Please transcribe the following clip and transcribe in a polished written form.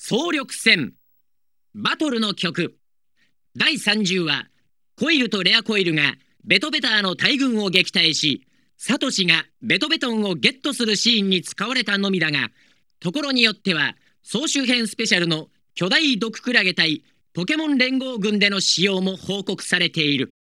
総力戦バトルの曲第30話。コイルとレアコイルがベトベターの大軍を撃退し、サトシがベトベトンをゲットするシーンに使われたのみだが、ところによっては総集編スペシャルの巨大毒クラゲ対ポケモン連合軍での使用も報告されている。